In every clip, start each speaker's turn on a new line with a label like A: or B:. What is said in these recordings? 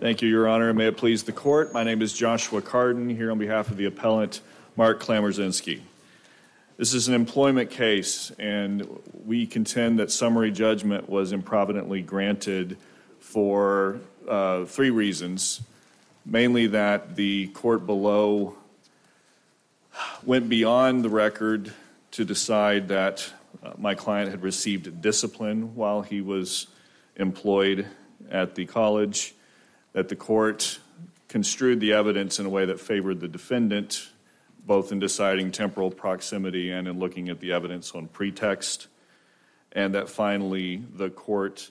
A: Thank you, Your Honor. May it please the Court. My name is Joshua Carden, here on behalf of the appellant, Mark Klamrzinski. This is an employment case, and we contend that summary judgment was improvidently granted for three reasons. Mainly that the court below went beyond the record to decide that my client had received discipline while he was employed at the college, that the court construed the evidence in a way that favored the defendant, both in deciding temporal proximity and in looking at the evidence on pretext, and that finally the court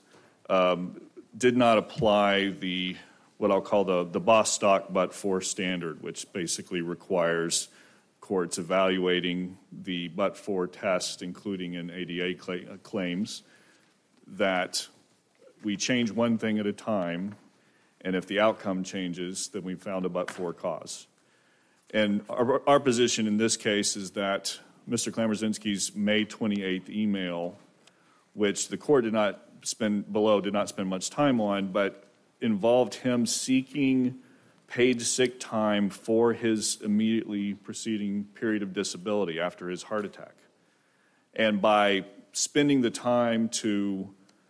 A: did not apply what I'll call the Bostock but-for standard, which basically requires courts evaluating the but-for test, including in ADA claims, that we change one thing at a time, and if the outcome changes, then we've found a but-for cause. And our position in this case is that Mr. Klamrzinski's May 28th email, which the court did not spend much time on, but involved him seeking paid sick time for his immediately preceding period of disability after his heart attack. And by spending the time to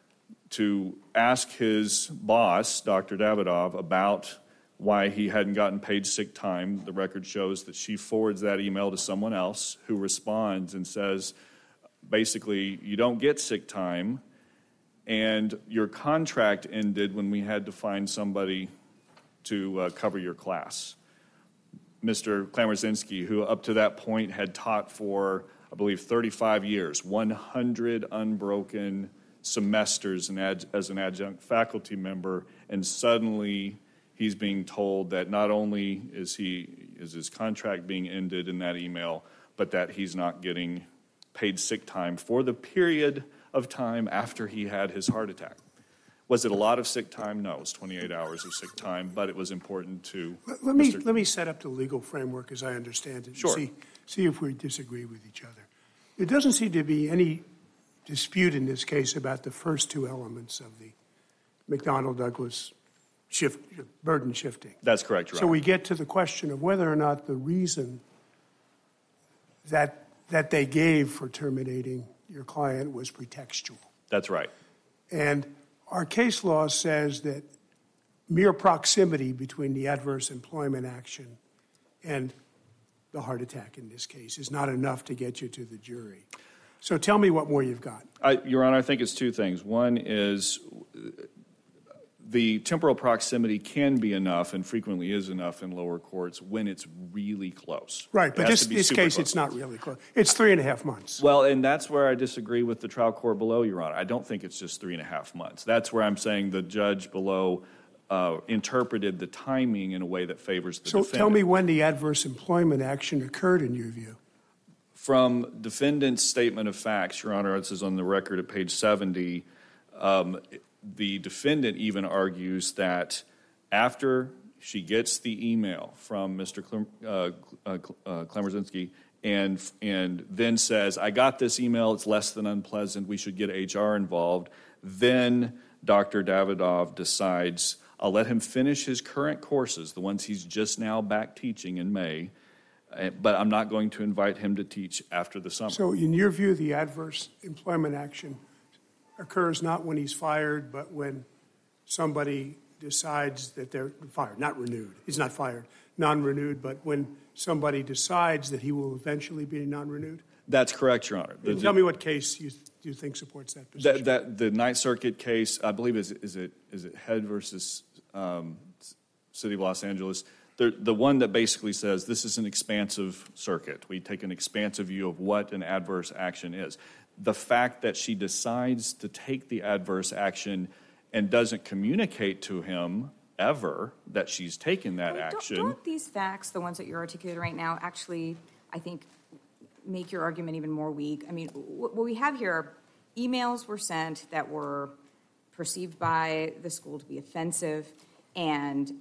A: ask his boss, Dr. Davidov, about why he hadn't gotten paid sick time, the record shows that she forwards that email to someone else who responds and says, basically, you don't get sick time, and your contract ended when we had to find somebody to cover your class. Mr. Klamrzinski, who up to that point had taught for, I believe, 35 years, 100 unbroken semesters as an adjunct faculty member, and suddenly he's being told that not only is his contract being ended in that email, but that he's not getting paid sick time for the period of time after he had his heart attack. Was it a lot of sick time? No, it was 28 hours of sick time, but it was important to...
B: Let me set up the legal framework as I understand it.
A: Sure.
B: See if we disagree with each other. There doesn't seem to be any dispute in this case about the first two elements of the McDonnell-Douglas burden shifting.
A: That's correct, Your Honor.
B: So we get to the question of whether or not the reason that they gave for terminating your client was pretextual.
A: That's right.
B: And our case law says that mere proximity between the adverse employment action and the heart attack in this case is not enough to get you to the jury. So tell me what more you've got.
A: Your Honor, I think it's two things. One is the temporal proximity can be enough and frequently is enough in lower courts when it's really close.
B: Right, but this case, close. It's not really close. It's 3.5 months.
A: Well, and that's where I disagree with the trial court below, Your Honor. I don't think it's just 3.5 months. That's where I'm saying the judge below interpreted the timing in a way that favors the defendant.
B: So tell me when the adverse employment action occurred in your view.
A: From defendant's statement of facts, Your Honor, this is on the record at page 70, the defendant even argues that after she gets the email from Mr. Klamrzinski and then says, I got this email, it's less than unpleasant, we should get HR involved, then Dr. Davidov decides, I'll let him finish his current courses, the ones he's just now back teaching in May, but I'm not going to invite him to teach after the summer.
B: So in your view, the adverse employment action occurs not when he's fired, but when somebody decides that they're fired, not renewed. He's not fired, non-renewed, but when somebody decides that he will eventually be non-renewed?
A: That's correct, Your Honor.
B: Tell me what case you think supports that position.
A: The Ninth Circuit case, I believe, is it Head versus City of Los Angeles? The one that basically says this is an expansive circuit. We take an expansive view of what an adverse action is. The fact that she decides to take the adverse action and doesn't communicate to him ever that she's taken that action.
C: Don't these facts, the ones that you're articulating right now, actually, I think, make your argument even more weak? I mean, what we have here are emails were sent that were perceived by the school to be offensive, and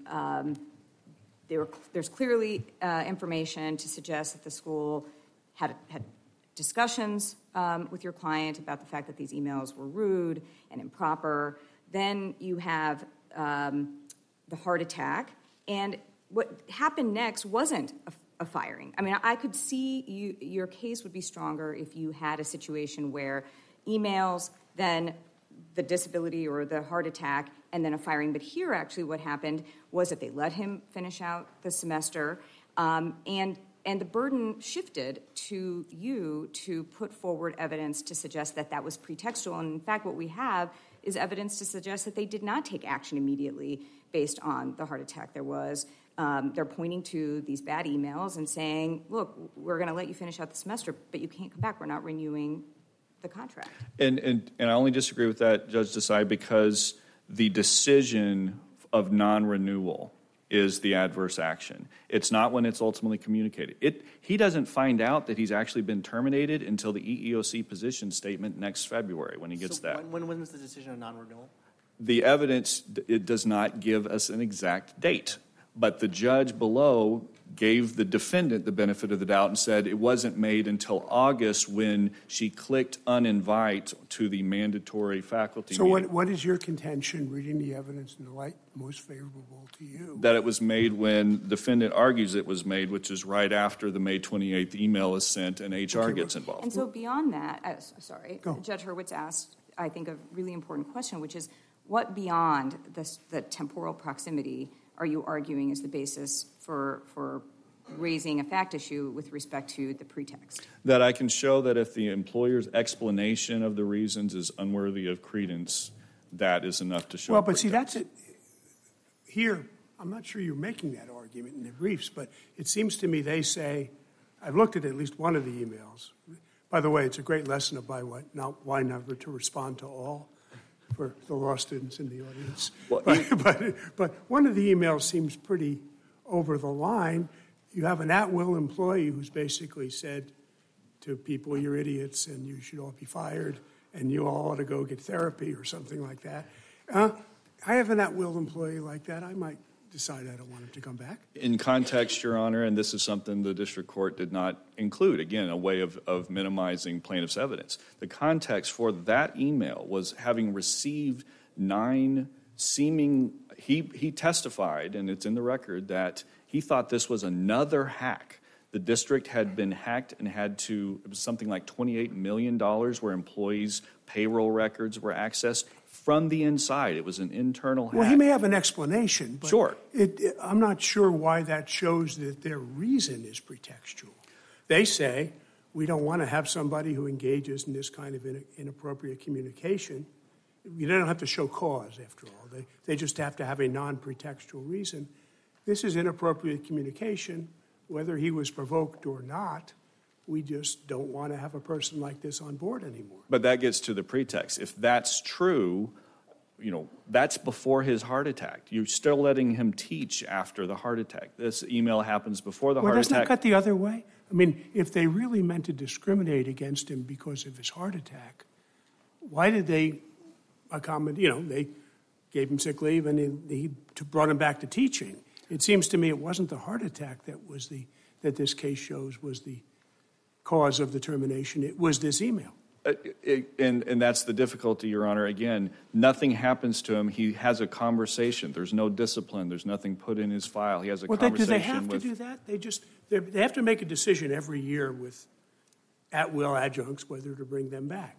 C: there's clearly information to suggest that the school had discussions with your client about the fact that these emails were rude and improper. Then you have the heart attack, and what happened next wasn't a firing. I mean, I could see your case would be stronger if you had a situation where emails, then the disability or the heart attack, and then a firing. But here, actually, what happened was that they let him finish out the semester, and the burden shifted to you to put forward evidence to suggest that that was pretextual. And in fact, what we have is evidence to suggest that they did not take action immediately based on the heart attack. They're pointing to these bad emails and saying, look, we're going to let you finish out the semester, but you can't come back. We're not renewing the contract.
A: And I only disagree with that, Judge Desai, because the decision of non-renewal is the adverse action. It's not when it's ultimately communicated. He doesn't find out that he's actually been terminated until the EEOC position statement next February when he gets that.
D: When was the decision of non-renewal?
A: The evidence, it does not give us an exact date. But the judge below gave the defendant the benefit of the doubt and said it wasn't made until August when she clicked uninvite to the mandatory faculty meeting.
B: So what is your contention, reading the evidence in the light most favorable to you?
A: That it was made when the defendant argues it was made, which is right after the May 28th email is sent and HR gets involved.
C: And so beyond that,
B: Go.
C: Judge Hurwitz asked, I think, a really important question, which is what beyond the temporal proximity are you arguing is the basis for raising a fact issue with respect to the pretext? That
A: I can show that if the employer's explanation of the reasons is unworthy of credence, that is enough to show.
B: Well, but see, that's it. Here, I'm not sure you're making that argument in the briefs, but it seems to me they say, I've looked at least one of the emails. By the way, it's a great lesson of why never to respond to all, for the law students in the audience.
A: Well,
B: but one of the emails seems pretty over the line. You have an at-will employee who's basically said to people, you're idiots and you should all be fired and you all ought to go get therapy or something like that. I have an at-will employee like that. I might decide I don't want him to come back.
A: In context, Your Honor, and this is something the district court did not include, again, a way of minimizing plaintiff's evidence. The context for that email was having received 9 seeming, he testified, and it's in the record, that he thought this was another hack. The district had been hacked and it was something like $28 million where employees' payroll records were accessed from the inside. It was an internal hack.
B: Well, he may have an explanation, but
A: sure.
B: I'm not sure why that shows that their reason is pretextual. They say, we don't want to have somebody who engages in this kind of inappropriate communication. You don't have to show cause, after all. They just have to have a non-pretextual reason. This is inappropriate communication. Whether he was provoked or not, we just don't want to have a person like this on board anymore.
A: But that gets to the pretext. If that's true, that's before his heart attack. You're still letting him teach after the heart attack. This email happens before the heart attack.
B: Well, doesn't that cut the other way? I mean, if they really meant to discriminate against him because of his heart attack, why did they accommodate, they gave him sick leave and he brought him back to teaching? It seems to me it wasn't the heart attack that this case shows was the cause of the termination. It was this email.
A: And that's the difficulty, Your Honor. Again, nothing happens to him. He has a conversation. There's no discipline. There's nothing put in his file. He has a conversation.
B: Do they have to do that? They have to make a decision every year with at-will adjuncts whether to bring them back.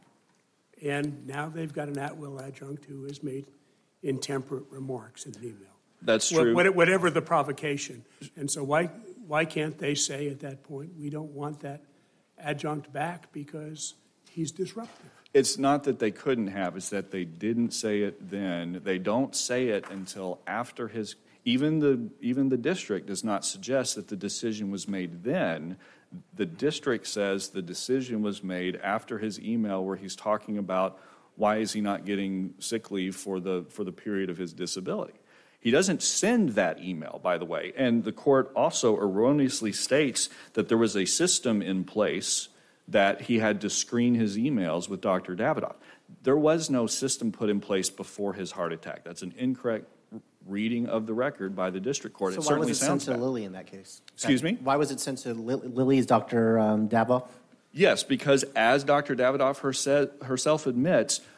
B: And now they've got an at-will adjunct who has made intemperate remarks in an email.
A: That's true.
B: Whatever the provocation. And so why can't they say at that point, we don't want that adjunct back because he's disruptive?
A: It's not that they couldn't have. It's that they didn't say it then. They don't say it until after his – even the district does not suggest that the decision was made then. The district says the decision was made after his email where he's talking about why is he not getting sick leave for the period of his disability. He doesn't send that email, by the way. And the court also erroneously states that there was a system in place that he had to screen his emails with Dr. Davidoff. There was no system put in place before his heart attack. That's an incorrect reading of the record by the district court.
D: So why was it sent to Lilly in that case?
A: Excuse me?
D: Why was it sent to Lilly's Dr. Davidoff?
A: Yes, because as Dr. Davidoff herself admits,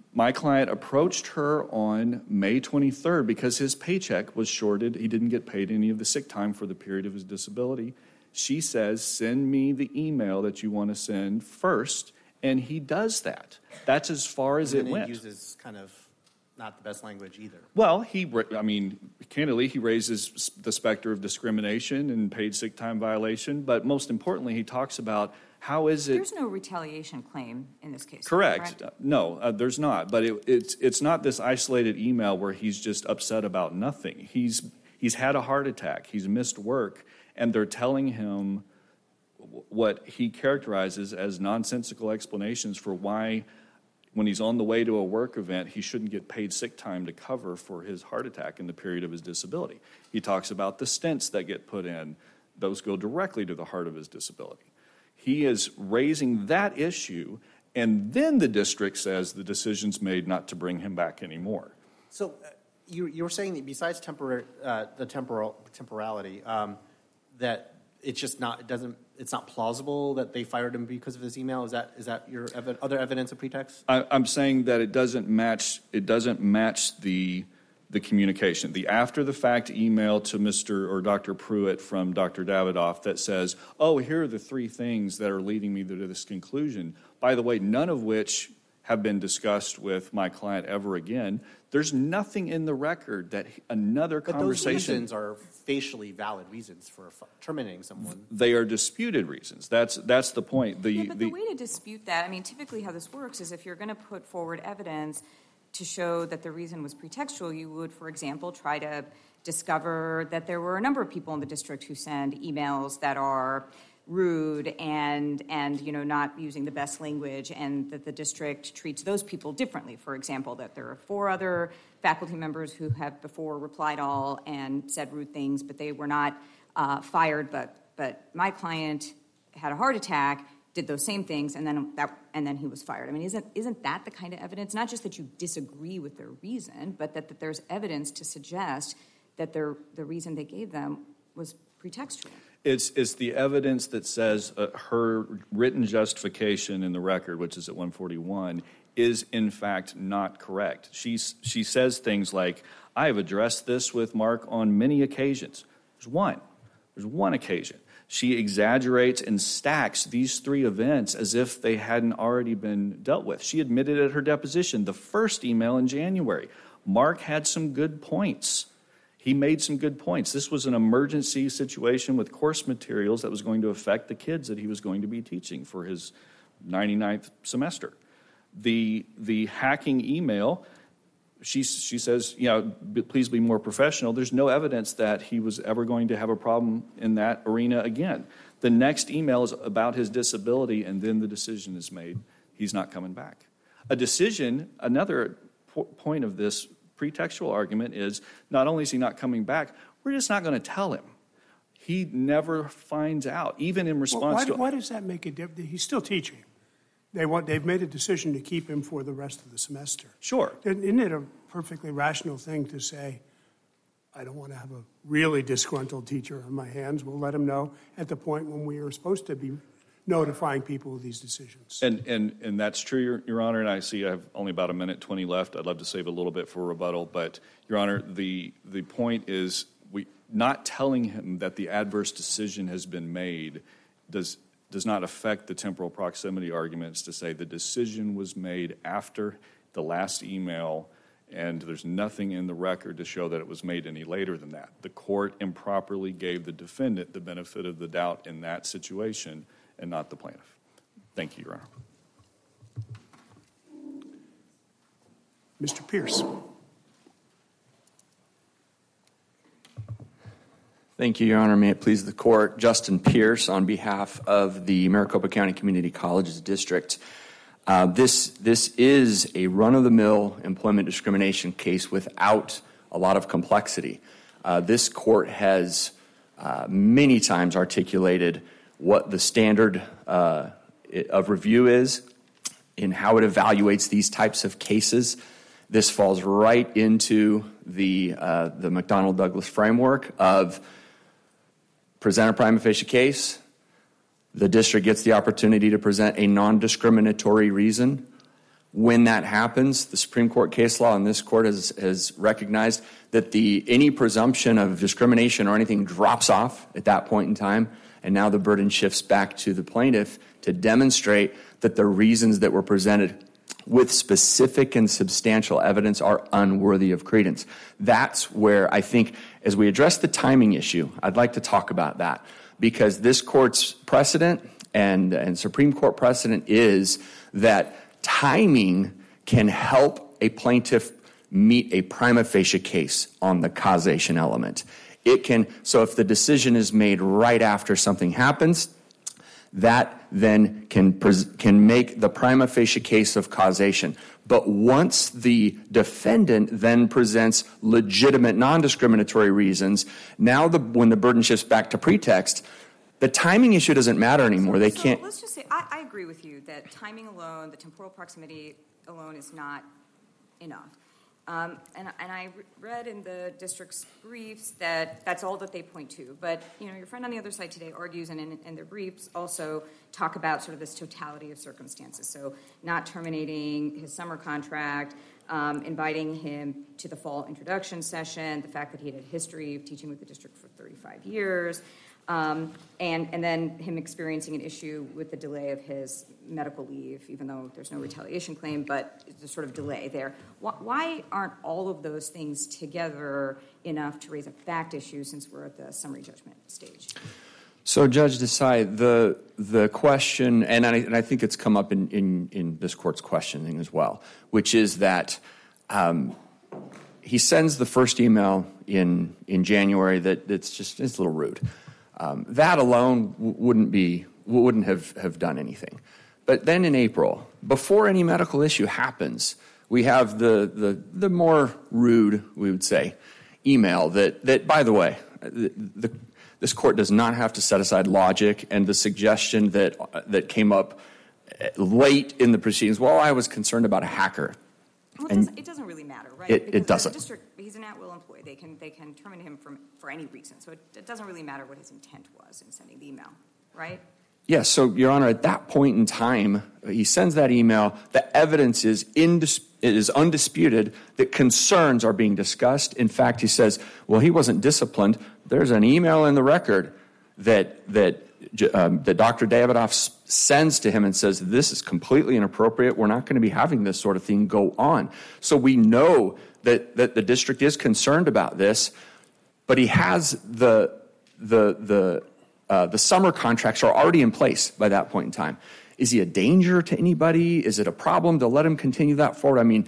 A: My client approached her on May 23rd because his paycheck was shorted. He didn't get paid any of the sick time for the period of his disability. She says, send me the email that you want to send first, and he does that. That's as far as it went.
D: He uses kind of not the best language either.
A: Well, candidly, he raises the specter of discrimination and paid sick time violation, but most importantly, he talks about how is it...
C: There's no retaliation claim in this case.
A: Correct. No, there's not. But it's not this isolated email where he's just upset about nothing. He's had a heart attack. He's missed work, and they're telling him what he characterizes as nonsensical explanations for why, when he's on the way to a work event, he shouldn't get paid sick time to cover for his heart attack in the period of his disability. He talks about the stents that get put in. Those go directly to the heart of his disability. He is raising that issue, and then the district says the decision's made not to bring him back anymore.
D: So you were saying that besides the temporality, that it's just not it's not plausible that they fired him because of his email. Is that your other evidence of pretext?
A: I'm saying that it doesn't match the communication. The after the fact email to Mr. or Dr. Pruitt from Dr. Davidoff that says, oh, here are the three things that are leading me to this conclusion. By the way, none of which have been discussed with my client ever again. There's nothing in the record that another conversation...
D: But those reasons are facially valid reasons for terminating someone.
A: They are disputed reasons. That's the point.
C: The way to dispute that, typically how this works is if you're going to put forward evidence to show that the reason was pretextual, you would, for example, try to discover that there were a number of people in the district who send emails that are rude and not using the best language, and that the district treats those people differently. For example, that there are 4 other faculty members who have before replied all and said rude things, but they were not fired. But my client had a heart attack, did those same things, and then he was fired. Isn't that the kind of evidence? Not just that you disagree with their reason, but that there's evidence to suggest that the reason they gave them was pretextual.
A: It's the evidence that says her written justification in the record, which is at 141, is in fact not correct. She says things like, I have addressed this with Mark on many occasions. There's one occasion. She exaggerates and stacks these 3 events as if they hadn't already been dealt with. She admitted at her deposition, the first email in January, Mark had some good points. He made some good points. This was an emergency situation with course materials that was going to affect the kids that he was going to be teaching for his 99th semester. The hacking email, she says, please be more professional. There's no evidence that he was ever going to have a problem in that arena again. The next email is about his disability, and then the decision is made. He's not coming back. Another point of this pretextual argument is not only is he not coming back, we're just not going to tell him. He never finds out, even in response to...
B: Why does that make a difference? He's still teaching. They've made a decision to keep him for the rest of the semester.
A: Sure.
B: Isn't it a perfectly rational thing to say, I don't want to have a really disgruntled teacher on my hands. We'll let him know at the point when we are supposed to be notifying people of these decisions.
A: And that's true, Your Honor, and I see I have only about 1:20 left. I'd love to save a little bit for rebuttal, but, Your Honor, the point is not telling him that the adverse decision has been made does not affect the temporal proximity arguments to say the decision was made after the last email, and there's nothing in the record to show that it was made any later than that. The court improperly gave the defendant the benefit of the doubt in that situation and not the plaintiff. Thank you, Your Honor.
B: Mr. Pierce.
E: Thank you, Your Honor. May it please the court. Justin Pierce on behalf of the Maricopa County Community Colleges District. This is a run-of-the-mill employment discrimination case without a lot of complexity. This court has many times articulated what the standard of review is and how it evaluates these types of cases. This falls right into the McDonnell-Douglas framework of present a prima facie case. The district gets the opportunity to present a non-discriminatory reason. when that happens, the Supreme Court case law in this court has recognized that any presumption of discrimination or anything drops off at that point in time, and now the burden shifts back to the plaintiff to demonstrate that the reasons that were presented with specific and substantial evidence are unworthy of credence. That's where I think, as we address the timing issue, I'd like to talk about that, because this court's precedent and Supreme Court precedent is that timing can help a plaintiff meet a prima facie case on the causation element. It can, so if the decision is made right after something happens, that then can make the prima facie case of causation. But once the defendant then presents legitimate non-discriminatory reasons, now when the burden shifts back to pretext, the timing issue doesn't matter anymore. They can't.
C: Let's just say I agree with you that timing alone, the temporal proximity alone, is not enough. And I read in the district's briefs that that's all that they point to. But your friend on the other side today argues, and in their briefs also talk about sort of this totality of circumstances. So not terminating his summer contract, inviting him to the fall introduction session, the fact that he had a history of teaching with the district for 35 years, and then him experiencing an issue with the delay of his medical leave, even though there's no retaliation claim, but it's a sort of delay there. Why aren't all of those things together enough to raise a fact issue since we're at the summary judgment stage?
E: So, Judge Desai, the question, and I think it's come up in this court's questioning as well, which is that he sends the first email in January it's a little rude. That alone wouldn't have done anything. But then in April, before any medical issue happens, we have the more rude, we would say, email that by the way, this court does not have to set aside logic and the suggestion that came up late in the proceedings. Well, I was concerned about a hacker.
C: Well, it doesn't really matter, right?
E: It doesn't.
C: The district, he's an at-will employee. They can terminate him for any reason. So it doesn't really matter what his intent was in sending the email, right?
E: Yes, so, Your Honor, at that point in time, he sends that email. The evidence is undisputed that concerns are being discussed. In fact, he says, well, he wasn't disciplined. There's an email in the record that Dr. Davidoff sends to him and says, this is completely inappropriate. We're not going to be having this sort of thing go on. So we know that the district is concerned about this, but he has the summer contracts are already in place by that point in time. Is he a danger to anybody? Is it a problem to let him continue that forward? I mean,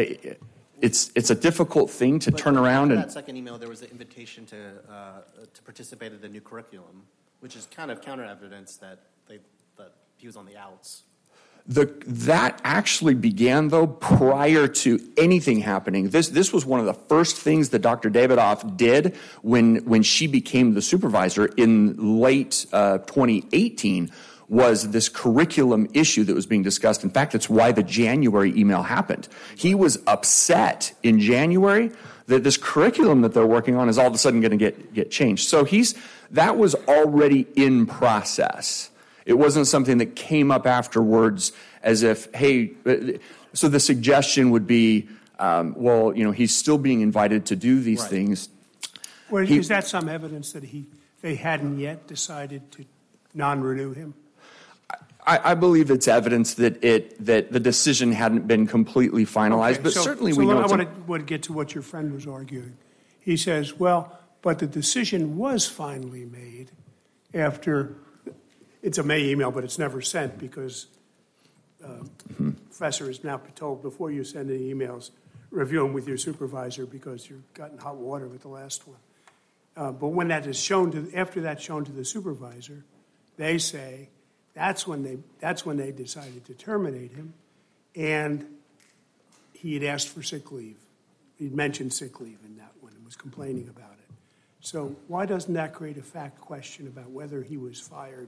E: it's a difficult thing to turn around.
D: In that second email, there was an invitation to participate in the new curriculum, which is kind of counter evidence that he was on the outs.
E: That actually began, though, prior to anything happening. This was one of the first things that Dr. Davidoff did when she became the supervisor in late 2018, was this curriculum issue that was being discussed. In fact, that's why the January email happened. He was upset in January that this curriculum that they're working on is all of a sudden going to get changed. So that was already in process. It wasn't something that came up afterwards as if, hey, so the suggestion would be, well, he's still being invited to do these things.
B: Well, is that some evidence that they hadn't yet decided to non-renew him?
E: I believe it's evidence that the decision hadn't been completely finalized,
B: Okay,
E: but certainly we know.
B: I want to get to what your friend was arguing. He says, well, but the decision was finally made after. It's a May email, but it's never sent because professor is now told before you send any emails, review them with your supervisor because you've gotten hot water with the last one. But when that is after that's shown to the supervisor, they say that's when they decided to terminate him, and he had asked for sick leave. He'd mentioned sick leave in that one and was complaining about it. So why doesn't that create a fact question about whether he was fired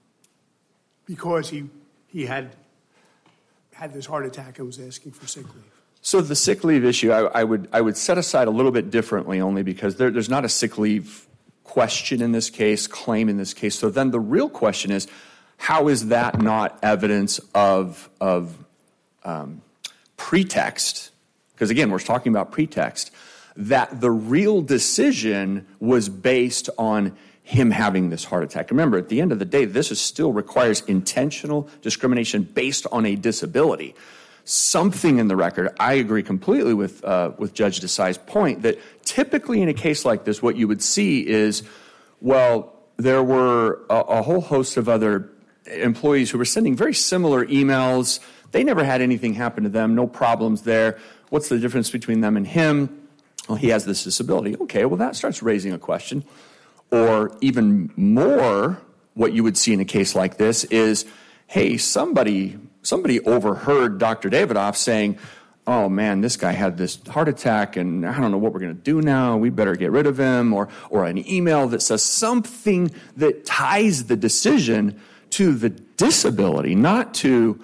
B: because he had this heart attack and was asking for sick leave?
E: So the sick leave issue, I would set aside a little bit differently, only because there's not a sick leave question in this case, claim in this case. So then the real question is, how is that not evidence of pretext, because again, we're talking about pretext, that the real decision was based on him having this heart attack. Remember, at the end of the day, this still requires intentional discrimination based on a disability. Something in the record, I agree completely with Judge Desai's point, that typically in a case like this, what you would see is, well, there were a whole host of other employees who were sending very similar emails. They never had anything happen to them, no problems there. What's the difference between them and him? Well, he has this disability. Okay, well, that starts raising a question. Or even more, what you would see in a case like this is, hey, somebody overheard Dr. Davidoff saying, oh, man, this guy had this heart attack, and I don't know what we're going to do now. We better get rid of him. Or an email that says something that ties the decision to the disability, not to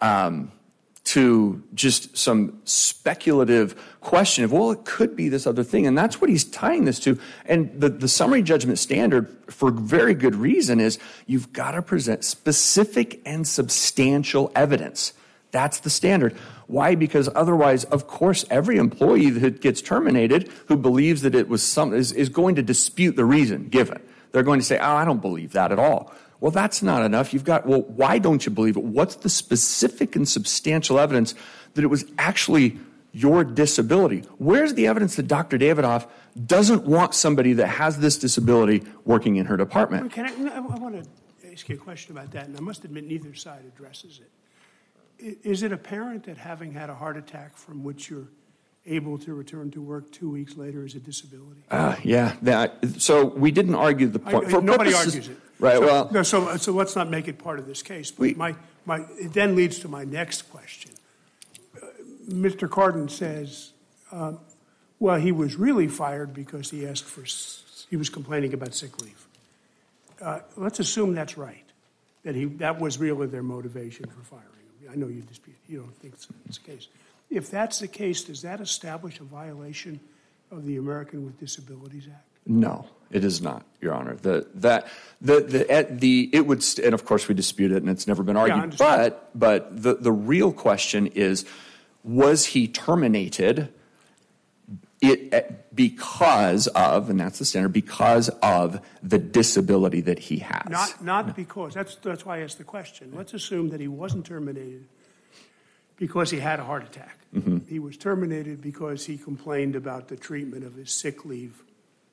E: just some speculative question of, well, it could be this other thing. And that's what he's tying this to. And the summary judgment standard, for very good reason, is you've got to present specific and substantial evidence. That's the standard. Why? Because otherwise, of course, every employee that gets terminated who believes that it was is going to dispute the reason given. They're going to say, oh, I don't believe that at all. Well, that's not enough. Well, why don't you believe it? What's the specific and substantial evidence that it was actually your disability? Where's the evidence that Dr. Davidoff doesn't want somebody that has this disability working in her department?
B: I want to ask you a question about that, and I must admit neither side addresses it. Is it apparent that having had a heart attack from which you're able to return to work 2 weeks later is a disability?
E: Yeah. So we didn't argue the point.
B: Nobody argues it.
E: Right.
B: So let's not make it part of this case. But it then leads to my next question. Mr. Cardin says, well, he was really fired because he was complaining about sick leave. Let's assume that's right, that was really their motivation for firing him. I know you dispute. You don't think it's the case. If that's the case, does that establish a violation of the American with Disabilities Act?
E: No, it is not, Your Honor. It would, and of course we dispute it, and it's never been argued. But the real question is, was he terminated because of, and that's the standard, because of the disability that he has?
B: Not because. That's why I asked the question. Let's assume that he wasn't terminated because he had a heart attack. Mm-hmm. He was terminated because he complained about the treatment of his sick leave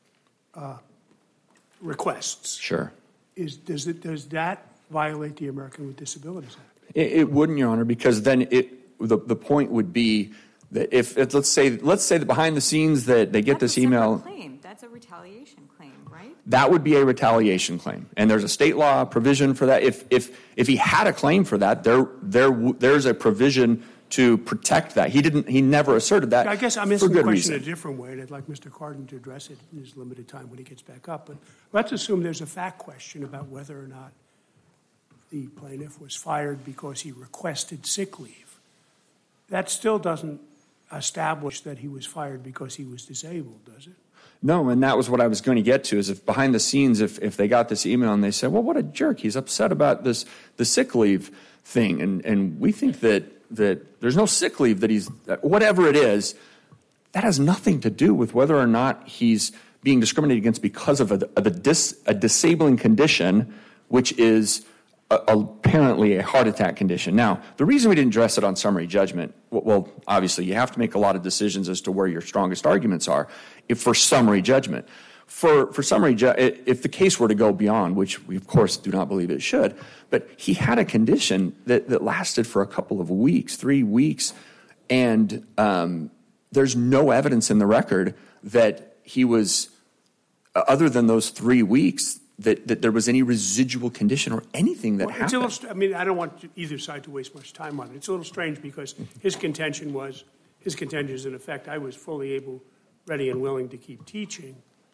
B: requests.
E: Sure.
B: Does that violate the American with Disabilities Act?
E: It wouldn't, Your Honor, because then the point would be that if let's say that behind the scenes that they get this email.
C: That's a retaliation claim, right?
E: That would be a retaliation claim, and there's a state law provision for that. If he had a claim for that, there's a provision to protect that. He never asserted that.
B: I guess I'm asking the question in a different way, and I'd like Mr. Cardin to address it in his limited time when he gets back up. But let's assume there's a fact question about whether or not the plaintiff was fired because he requested sick leave. That still doesn't establish that he was fired because he was disabled, does it?
E: No, and that was what I was going to get to, is if behind the scenes, if they got this email and they said, well, what a jerk, he's upset about the sick leave thing, and we think that there's no sick leave, that he's, whatever it is, that has nothing to do with whether or not he's being discriminated against because of a disabling condition, which is apparently a heart attack condition. Now, the reason we didn't address it on summary judgment, well, obviously you have to make a lot of decisions as to where your strongest arguments are for summary judgment. For summary judgment, if the case were to go beyond, which we of course do not believe it should, but he had a condition that lasted for a couple of weeks, 3 weeks, and there's no evidence in the record that he was, other than those 3 weeks, that there was any residual condition or anything that happened.
B: I don't want either side to waste much time on it. It's a little strange because his contention is, in effect, I was fully able, ready and willing to keep teaching.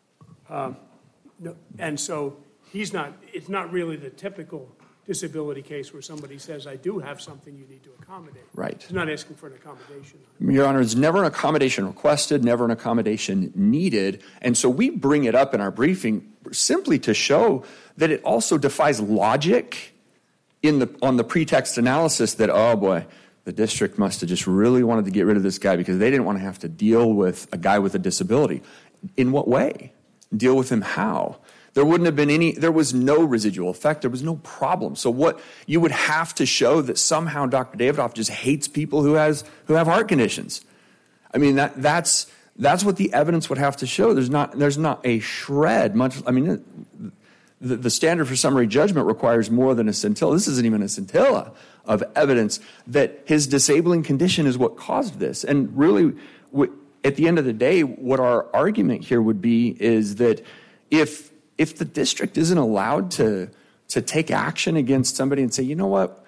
B: And so it's not really the typical disability case where somebody says, I do have something you need to accommodate.
E: Right.
B: He's not asking for an accommodation.
E: Your Honor, it's never an accommodation requested, never an accommodation needed. And so we bring it up in our briefing simply to show that it also defies logic on the pretext analysis that, oh boy, the district must have just really wanted to get rid of this guy because they didn't want to have to deal with a guy with a disability. In what way? Deal with him how? There wouldn't have been there was no residual effect. There was no problem. So what you would have to show that somehow Dr. Davidoff just hates people who have heart conditions. I mean, that's what the evidence would have to show. There's not a shred much. I mean, the standard for summary judgment requires more than a scintilla. This isn't even a scintilla of evidence that his disabling condition is what caused this. And really, at the end of the day, what our argument here would be is that if the district isn't allowed to take action against somebody and say, you know what,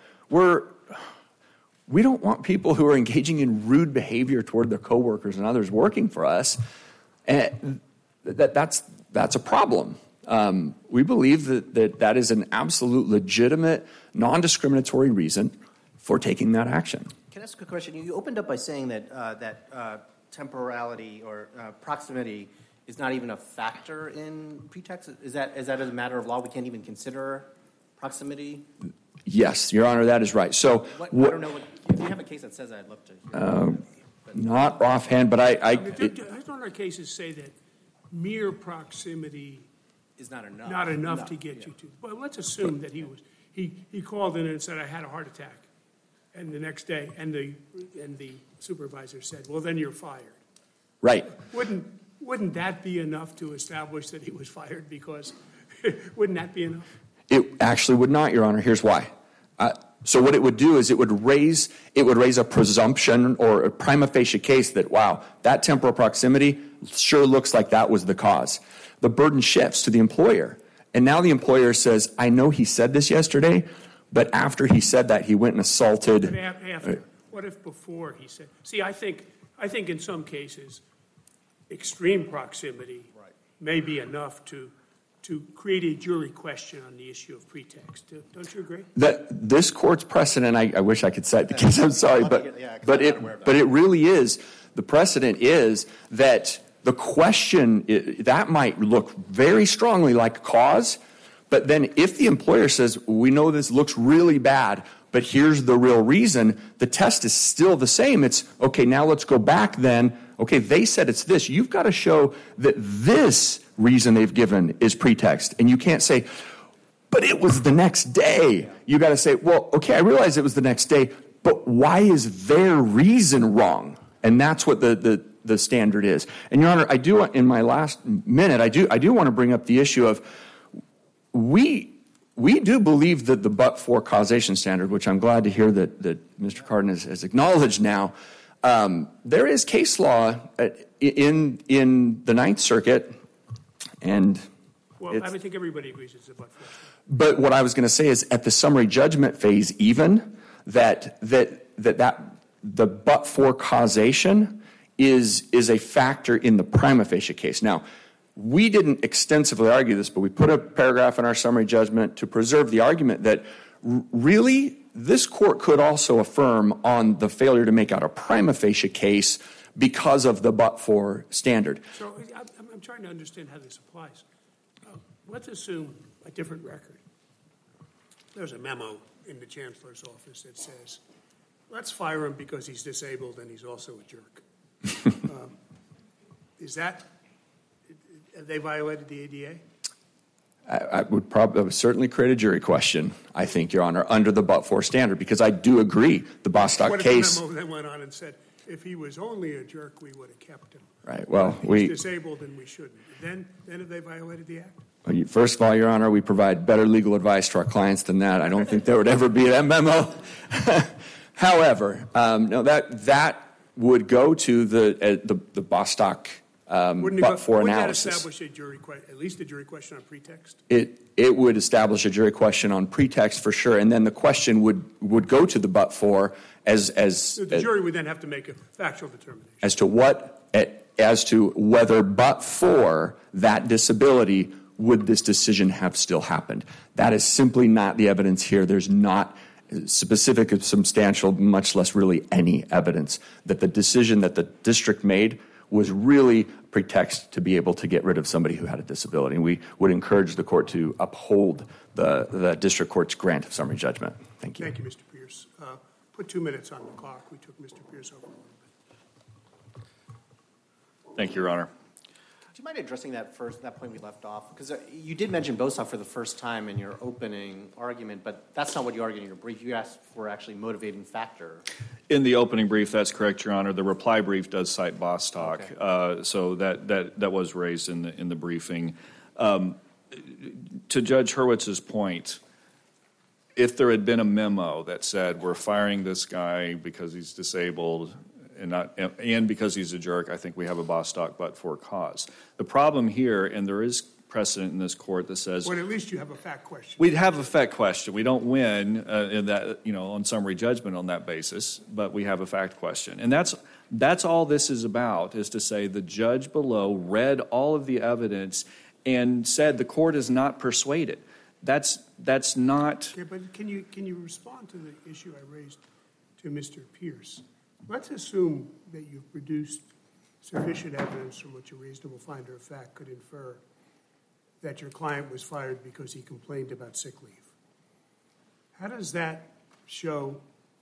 E: we don't want people who are engaging in rude behavior toward their coworkers and others working for us, and that's a problem. We believe that is an absolute legitimate, non-discriminatory reason for taking that action.
D: Can I ask a question? You opened up by saying that temporality or proximity is not even a factor in pretext. Is that as a matter of law we can't even consider proximity?
E: Yes, Your Honor, that is right. So
D: I don't know. If you have a case that says that, I'd love to hear
E: not offhand, but
B: Don't our cases say that mere proximity
D: is not enough.
B: Not enough to get you to. Well, let's assume that he called in and said, I had a heart attack. And the next day, and the supervisor said, well, then you're fired.
E: Right.
B: Wouldn't that be enough to establish that he was fired? Because wouldn't that be enough?
E: It actually would not, Your Honor. Here's why. So what it would do is it would raise a presumption or a prima facie case that, wow, that temporal proximity sure looks like that was the cause. The burden shifts to the employer. And now the employer says, I know he said this yesterday, but after he said that, he went and assaulted.
B: But after, what if before he said? See, I think in some cases, extreme proximity may be enough to create a jury question on the issue of pretext. Don't you agree?
E: That this court's precedent, I wish I could cite the case. I'm sorry, but it really is. The precedent is that the question that might look very strongly like cause, but then if the employer says, we know this looks really bad, but here's the real reason, the test is still the same. It's, okay, now let's go back then. Okay, they said it's this. You've got to show that this reason they've given is pretext. And you can't say, but it was the next day. You got to say, well, okay, I realize it was the next day, but why is their reason wrong? And that's what the standard is. And Your Honor, I do, in my last minute, I do want to bring up the issue of we do believe that the but-for causation standard, which I'm glad to hear that Mr. Cardin has acknowledged now, there is case law in the Ninth Circuit, and
B: well, I think everybody agrees it's a but-for.
E: But what I was going to say is, at the summary judgment phase, even that the but-for causation is a factor in the prima facie case. Now, we didn't extensively argue this, but we put a paragraph in our summary judgment to preserve the argument that really this court could also affirm on the failure to make out a prima facie case because of the but-for standard.
B: So I'm trying to understand how this applies. Let's assume a different record. There's a memo in the Chancellor's office that says, let's fire him because he's disabled and he's also a jerk. Have they violated the ADA?
E: I would certainly create a jury question, I think, Your Honor, under the but-for standard, because I do agree the Bostock case.
B: What if the memo then went on and said, if he was only a jerk, we would have kept him?
E: Right. Well,
B: he's disabled and we shouldn't. Then have they violated the act?
E: Well, first of all, Your Honor, we provide better legal advice to our clients than that. I don't think there would ever be that memo. However, no, that would go to the Bostock but-for analysis.
B: Wouldn't that establish at least a jury question on pretext?
E: It would establish a jury question on pretext for sure, and then the question would go to the but-for
B: so the jury would then have to make a factual determination
E: as to whether but for that disability would this decision have still happened. That is simply not the evidence here. There's not specific or substantial, much less really any evidence that the decision that the district made was really pretext to be able to get rid of somebody who had a disability. And we would encourage the court to uphold the district court's grant of summary judgment. Thank you.
B: Thank you, Mr. Pierce. put 2 minutes on the clock. We took Mr. Pierce over a little bit.
A: Thank you, Your Honor.
D: Do you mind addressing that point we left off? Because you did mention BOSTOP for the first time in your opening argument, but that's not what you argued in your brief. You asked for actually motivating factor.
A: In the opening brief, that's correct, Your Honor. The reply brief does cite Bostock,
D: Okay.
A: so that was raised in the briefing. To Judge Hurwitz's point, if there had been a memo that said we're firing this guy because he's disabled and because he's a jerk, I think we have a Bostock but-for cause. The problem here, and there is precedent in this court that says
B: Well, at least you have a fact question.
A: we'd have a fact question. We don't win in that, on summary judgment on that basis, but we have a fact question, and that's all this is about. Is to say the judge below read all of the evidence and said the court is not persuaded. That's not.
B: Okay, but can you respond to the issue I raised to Mr. Pierce? Let's assume that you've produced sufficient evidence from which a reasonable finder of fact could infer that your client was fired because he complained about sick leave. How does that show?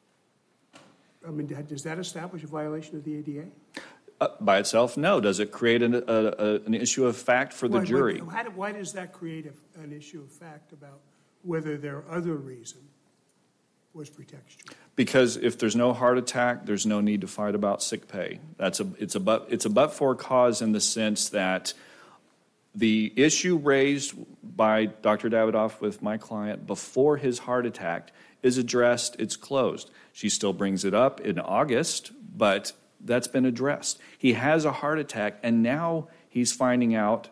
B: I mean, does that establish a violation of the ADA?
A: By itself, no. Does it create an issue of fact for the jury?
B: Why does that create an issue of fact about whether their other reason was pretextual?
A: Because if there's no heart attack, there's no need to fight about sick pay. It's a but-for cause in the sense that the issue raised by Dr. Davidoff with my client before his heart attack is addressed. It's closed. She still brings it up in August, but that's been addressed. He has a heart attack, and now he's finding out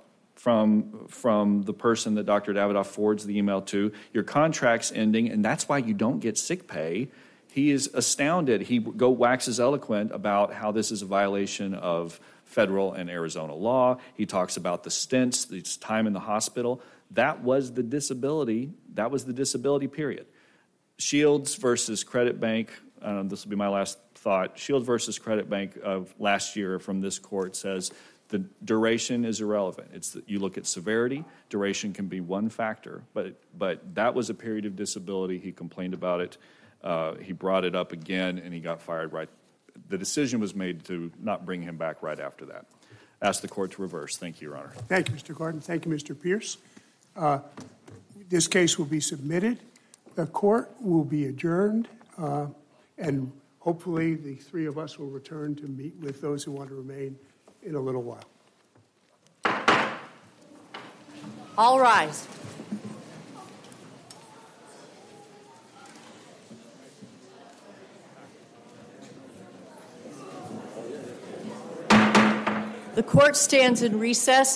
A: from the person that Dr. Davidoff forwards the email to, your contract's ending, and that's why you don't get sick pay. He is astounded. He waxes eloquent about how this is a violation of federal and Arizona law. He talks about the stints, the time in the hospital. That was the disability. That was the disability period. Shields versus Credit Bank, this will be my last thought. Shields versus Credit Bank of last year from this court says the duration is irrelevant. You look at severity. Duration can be one factor, but that was a period of disability. He complained about it. He brought it up again, and he got fired right. The decision was made to not bring him back right after that. Ask the court to reverse. Thank you, Your Honor.
B: Thank you, Mr. Gordon. Thank you, Mr. Pierce. This case will be submitted. The court will be adjourned, and hopefully the three of us will return to meet with those who want to remain in a little while.
F: All rise. The court stands in recess